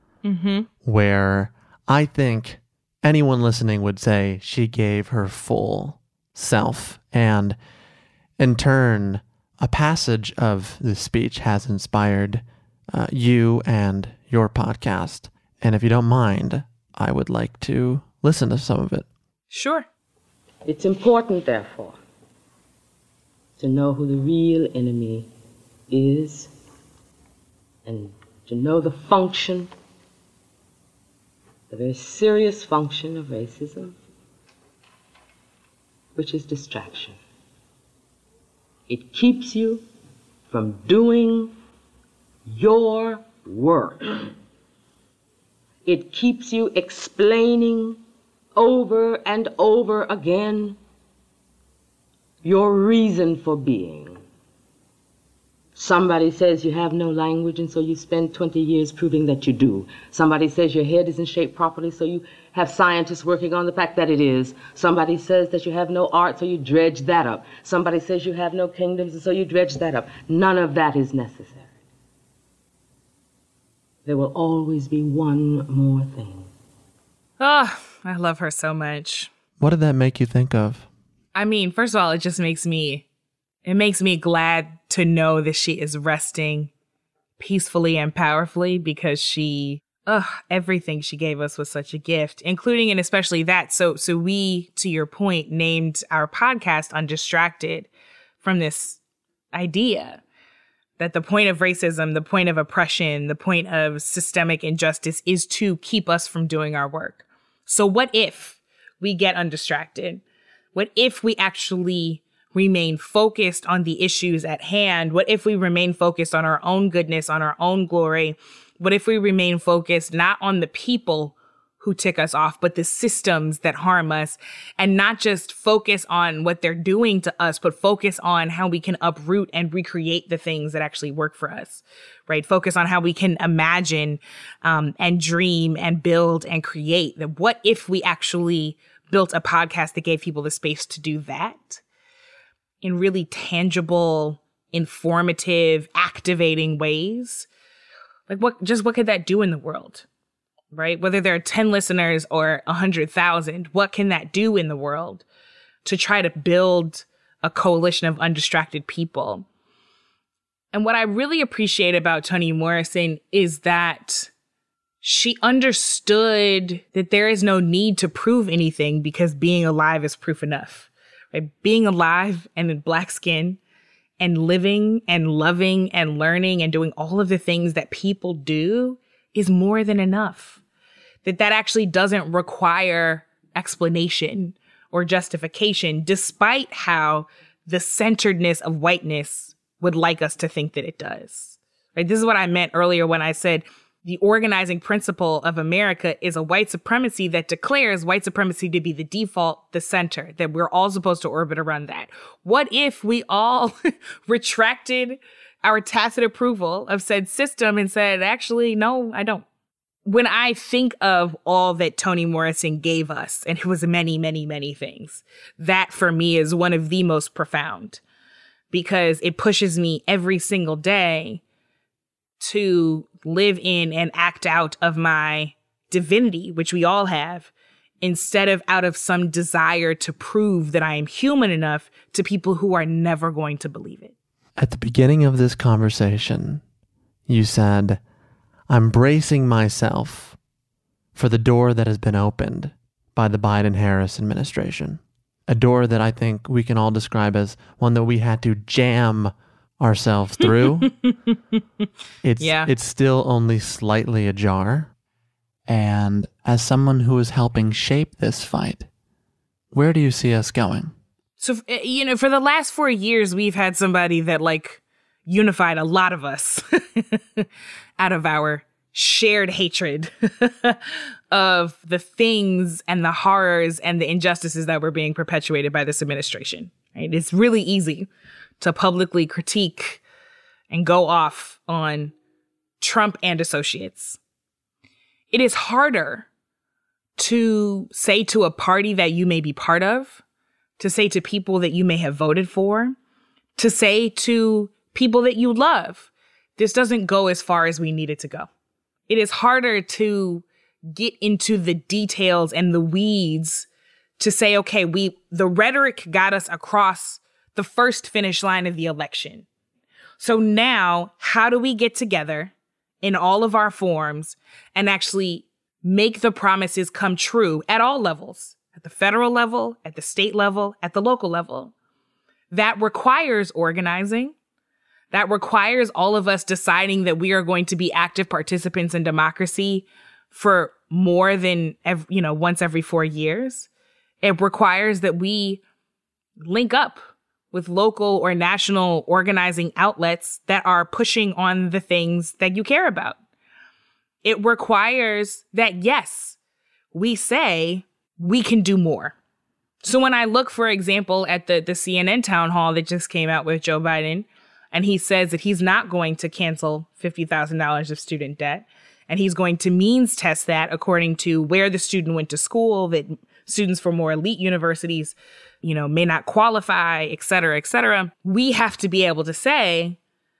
where I think anyone listening would say she gave her full self. And in turn, a passage of this speech has inspired you and your podcast. And if you don't mind, I would like to listen to some of it. Sure. It's important, therefore, to know who the real enemy is and to know the function, the very serious function of racism, which is distraction. It keeps you from doing your work. It keeps you explaining over and over again your reason for being. Somebody says you have no language, and so you spend 20 years proving that you do. Somebody says your head isn't shaped properly, so you have scientists working on the fact that it is. Somebody says that you have no art, so you dredge that up. Somebody says you have no kingdoms, and so you dredge that up. None of that is necessary. There will always be one more thing. Oh, I love her so much. What did that make you think of? I mean, first of all, it just makes me glad to know that she is resting peacefully and powerfully, because everything she gave us was such a gift, including and especially that. So we, to your point, named our podcast Undistracted from this idea that the point of racism, the point of oppression, the point of systemic injustice is to keep us from doing our work. So what if we get undistracted? What if we actually remain focused on the issues at hand? What if we remain focused on our own goodness, on our own glory? What if we remain focused not on the people who tick us off, but the systems that harm us, and not just focus on what they're doing to us, but focus on how we can uproot and recreate the things that actually work for us, right? Focus on how we can imagine and dream and build and create. That what if we actually built a podcast that gave people the space to do that in really tangible, informative, activating ways? Like what could that do in the world? Right? Whether there are 10 listeners or 100,000, what can that do in the world to try to build a coalition of undistracted people? And what I really appreciate about Toni Morrison is that she understood that there is no need to prove anything, because being alive is proof enough. Right? Being alive and in Black skin and living and loving and learning and doing all of the things that people do is more than enough. That actually doesn't require explanation or justification, despite how the centeredness of whiteness would like us to think that it does. Right? This is what I meant earlier when I said The organizing principle of America is a white supremacy that declares white supremacy to be the default, the center, that we're all supposed to orbit around that. What if we all retracted our tacit approval of said system and said, actually, no, I don't. When I think of all that Toni Morrison gave us, and it was many, many, many things, that for me is one of the most profound, because it pushes me every single day to live in and act out of my divinity, which we all have, instead of out of some desire to prove that I am human enough to people who are never going to believe it. At the beginning of this conversation, you said, I'm bracing myself for the door that has been opened by the Biden-Harris administration. A door that I think we can all describe as one that we had to jam ourselves through. It's still only slightly ajar. And as someone who is helping shape this fight, where do you see us going? So, for the last 4 years, we've had somebody that unified a lot of us out of our shared hatred of the things and the horrors and the injustices that were being perpetuated by this administration. Right? It's really easy to publicly critique and go off on Trump and associates. It is harder to say to a party that you may be part of, to say to people that you may have voted for, to say to people that you love, this doesn't go as far as we need it to go. It is harder to get into the details and the weeds to say, okay, the rhetoric got us across the first finish line of the election. So now, how do we get together in all of our forms and actually make the promises come true at all levels, at the federal level, at the state level, at the local level? That requires organizing. That requires all of us deciding that we are going to be active participants in democracy for more than, once every 4 years. It requires that we link up with local or national organizing outlets that are pushing on the things that you care about. It requires that, yes, we say we can do more. So when I look, for example, at the CNN town hall that just came out with Joe Biden, and he says that he's not going to cancel $50,000 of student debt, and he's going to means test that according to where the student went to school, that students from more elite universities, may not qualify, et cetera, et cetera. We have to be able to say,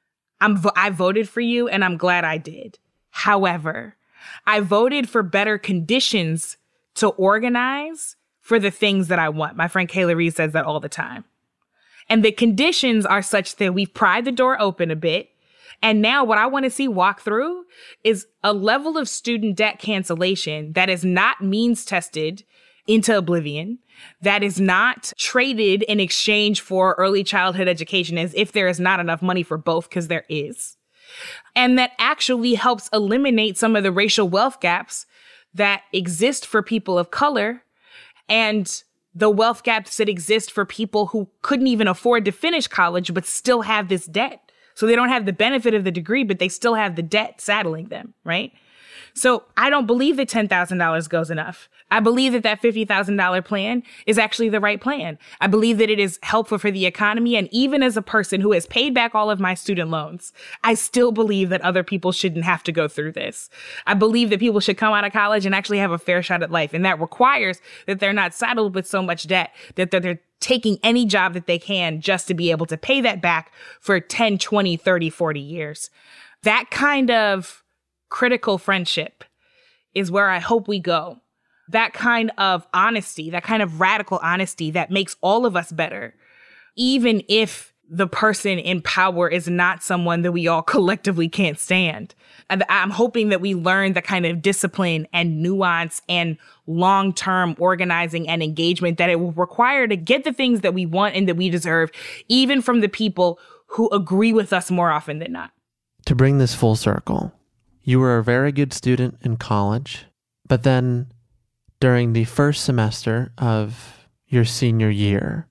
I voted for you and I'm glad I did. However, I voted for better conditions to organize for the things that I want. My friend Kayla Reed says that all the time. And the conditions are such that we've pried the door open a bit. And now what I want to see walk through is a level of student debt cancellation that is not means tested into oblivion, that is not traded in exchange for early childhood education as if there is not enough money for both, because there is. And that actually helps eliminate some of the racial wealth gaps that exist for people of color and the wealth gaps that exist for people who couldn't even afford to finish college but still have this debt. So they don't have the benefit of the degree, but they still have the debt saddling them, right? So I don't believe that $10,000 goes enough. I believe that that $50,000 plan is actually the right plan. I believe that it is helpful for the economy. And even as a person who has paid back all of my student loans, I still believe that other people shouldn't have to go through this. I believe that people should come out of college and actually have a fair shot at life. And that requires that they're not saddled with so much debt, that they're taking any job that they can just to be able to pay that back for 10, 20, 30, 40 years. That kind of critical friendship is where I hope we go. That kind of honesty, that kind of radical honesty that makes all of us better, even if the person in power is not someone that we all collectively can't stand. And I'm hoping that we learn the kind of discipline and nuance and long-term organizing and engagement that it will require to get the things that we want and that we deserve, even from the people who agree with us more often than not. To bring this full circle, you were a very good student in college, but then during the first semester of your senior year,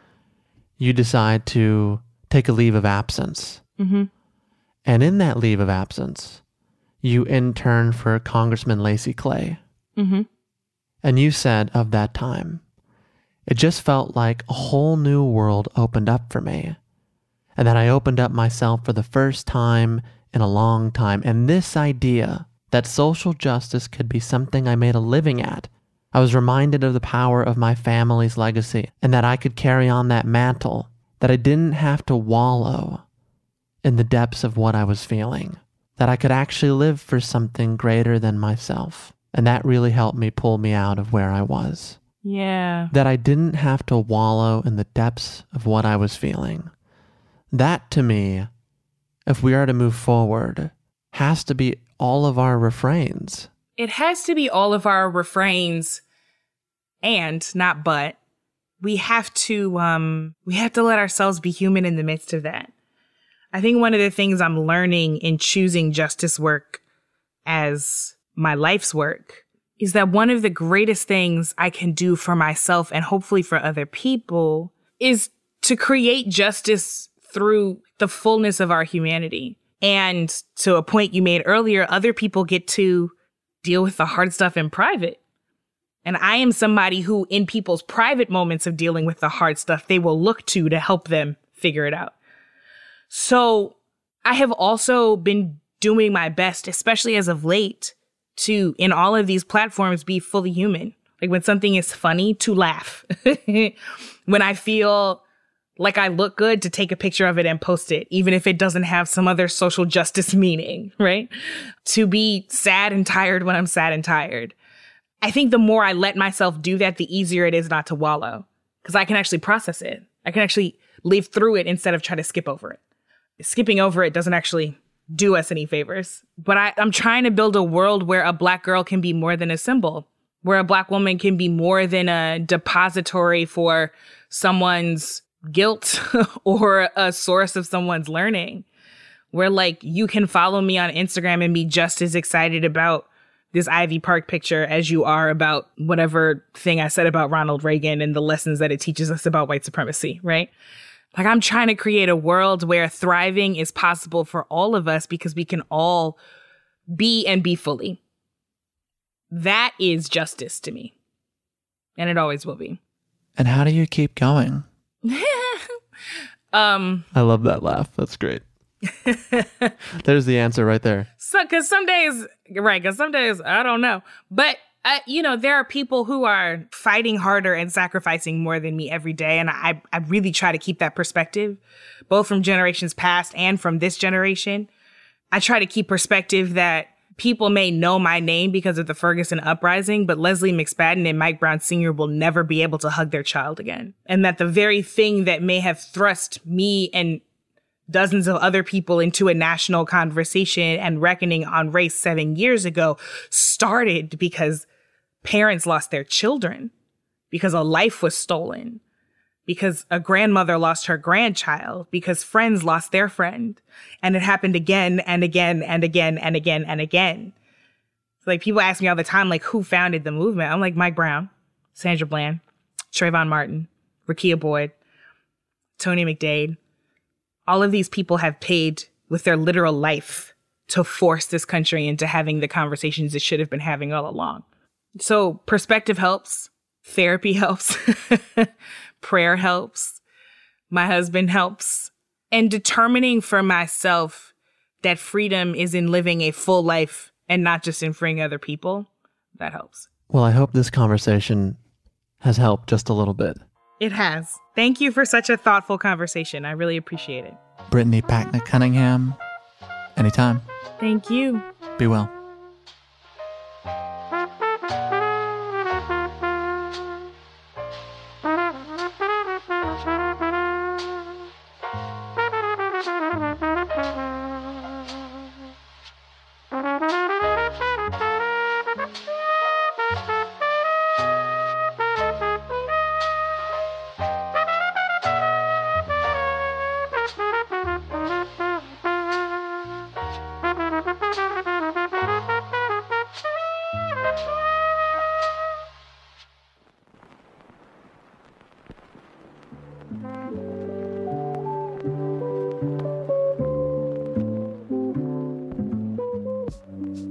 you decide to take a leave of absence. Mm-hmm. And in that leave of absence, you interned for Congressman Lacey Clay. Mm-hmm. And you said of that time, it just felt like a whole new world opened up for me. And that I opened up myself for the first time in a long time. And this idea that social justice could be something I made a living at, I was reminded of the power of my family's legacy and that I could carry on that mantle, that I didn't have to wallow in the depths of what I was feeling, that I could actually live for something greater than myself. And that really helped me pull me out of where I was. Yeah. That I didn't have to wallow in the depths of what I was feeling. That, to me, if we are to move forward, has to be all of our refrains. It has to be all of our refrains, and not but. We have to let ourselves be human in the midst of that. I think one of the things I'm learning in choosing justice work as my life's work is that one of the greatest things I can do for myself and hopefully for other people is to create justice through the fullness of our humanity. And to a point you made earlier, other people get to deal with the hard stuff in private. And I am somebody who, in people's private moments of dealing with the hard stuff, they will look to help them figure it out. So I have also been doing my best, especially as of late, to, in all of these platforms, be fully human. Like when something is funny, to laugh. When I feel like I look good, to take a picture of it and post it, even if it doesn't have some other social justice meaning, right? To be sad and tired when I'm sad and tired. I think the more I let myself do that, the easier it is not to wallow, because I can actually process it. I can actually live through it instead of try to skip over it. Skipping over it doesn't actually do us any favors. But I'm trying to build a world where a Black girl can be more than a symbol, where a Black woman can be more than a depository for someone's guilt or a source of someone's learning, where like you can follow me on Instagram and be just as excited about this Ivy Park picture as you are about whatever thing I said about Ronald Reagan and the lessons that it teaches us about white supremacy, right? Like I'm trying to create a world where thriving is possible for all of us because we can all be and be fully. That is justice to me. And it always will be. And how do you keep going? I love that laugh. That's great. There's the answer right there. So, because some days, I don't know. But, there are people who are fighting harder and sacrificing more than me every day. And I really try to keep that perspective, both from generations past and from this generation. I try to keep perspective that people may know my name because of the Ferguson uprising, but Leslie McSpadden and Mike Brown Sr. will never be able to hug their child again. And that the very thing that may have thrust me and dozens of other people into a national conversation and reckoning on race 7 years ago started because parents lost their children, because a life was stolen, because a grandmother lost her grandchild, because friends lost their friend. And it happened again and again and again and again and again. So like people ask me all the time, like, who founded the movement? I'm like, Mike Brown, Sandra Bland, Trayvon Martin, Rekia Boyd, Tony McDade. All of these people have paid with their literal life to force this country into having the conversations it should have been having all along. So perspective helps. Therapy helps. Prayer helps. My husband helps. And determining for myself that freedom is in living a full life and not just in freeing other people, that helps. Well, I hope this conversation has helped just a little bit. It has. Thank you for such a thoughtful conversation. I really appreciate it. Brittany Packnett Cunningham, anytime. Thank you. Be well.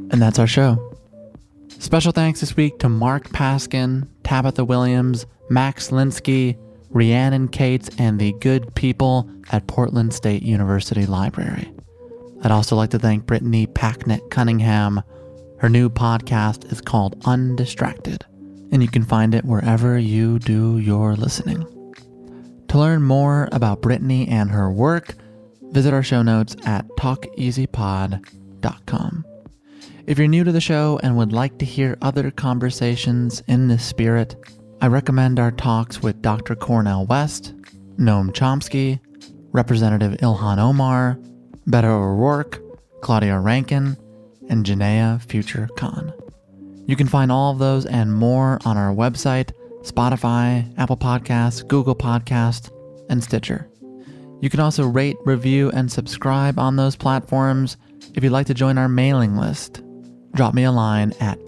And that's our show. Special thanks this week to Mark Paskin, Tabitha Williams, Max Linsky, Rhiannon Cates, and the good people at Portland State University Library. I'd also like to thank Brittany Packnett Cunningham. Her new podcast is called Undistracted, and you can find it wherever you do your listening. To learn more about Brittany and her work, visit our show notes at talkeasypod.com. If you're new to the show and would like to hear other conversations in this spirit, I recommend our talks with Dr. Cornel West, Noam Chomsky, Representative Ilhan Omar, Beto O'Rourke, Claudia Rankin, and Janaea Future Khan. You can find all of those and more on our website, Spotify, Apple Podcasts, Google Podcasts, and Stitcher. You can also rate, review, and subscribe on those platforms. If you'd like to join our mailing list, drop me a line at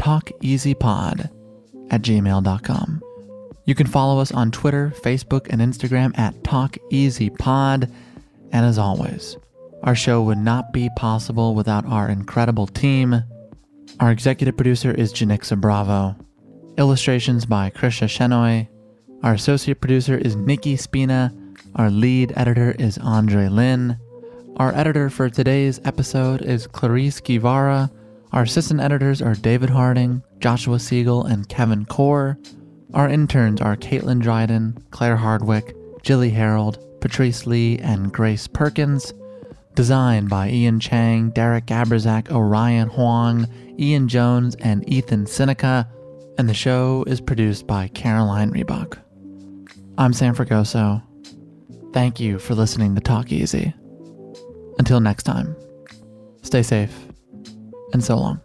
talkeasypod@gmail.com. You can follow us on Twitter, Facebook, and Instagram at talkeasypod. And as always, our show would not be possible without our incredible team. Our executive producer is Janixa Bravo. Illustrations by Krisha Shenoy. Our associate producer is Nikki Spina. Our lead editor is Andre Lin. Our editor for today's episode is Clarice Guevara. Our assistant editors are David Harding, Joshua Siegel, and Kevin Core. Our interns are Caitlin Dryden, Claire Hardwick, Jilly Harold, Patrice Lee, and Grace Perkins. Designed by Ian Chang, Derek Abrazak, Orion Huang, Ian Jones, and Ethan Seneca. And the show is produced by Caroline Reebok. I'm Sam Fragoso. Thank you for listening to Talk Easy. Until next time, stay safe, and so long.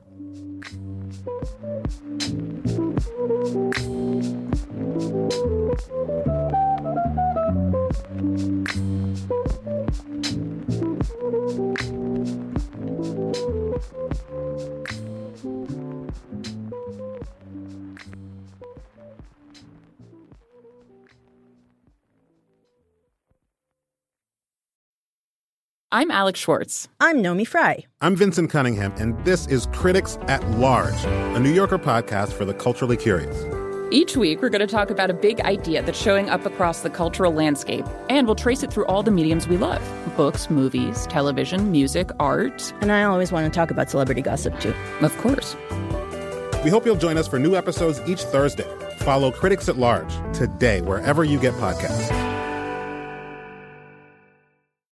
I'm Alex Schwartz. I'm Nomi Fry. I'm Vincent Cunningham, and this is Critics at Large, a New Yorker podcast for the culturally curious. Each week, we're going to talk about a big idea that's showing up across the cultural landscape, and we'll trace it through all the mediums we love. Books, movies, television, music, art. And I always want to talk about celebrity gossip, too. Of course. We hope you'll join us for new episodes each Thursday. Follow Critics at Large today, wherever you get podcasts.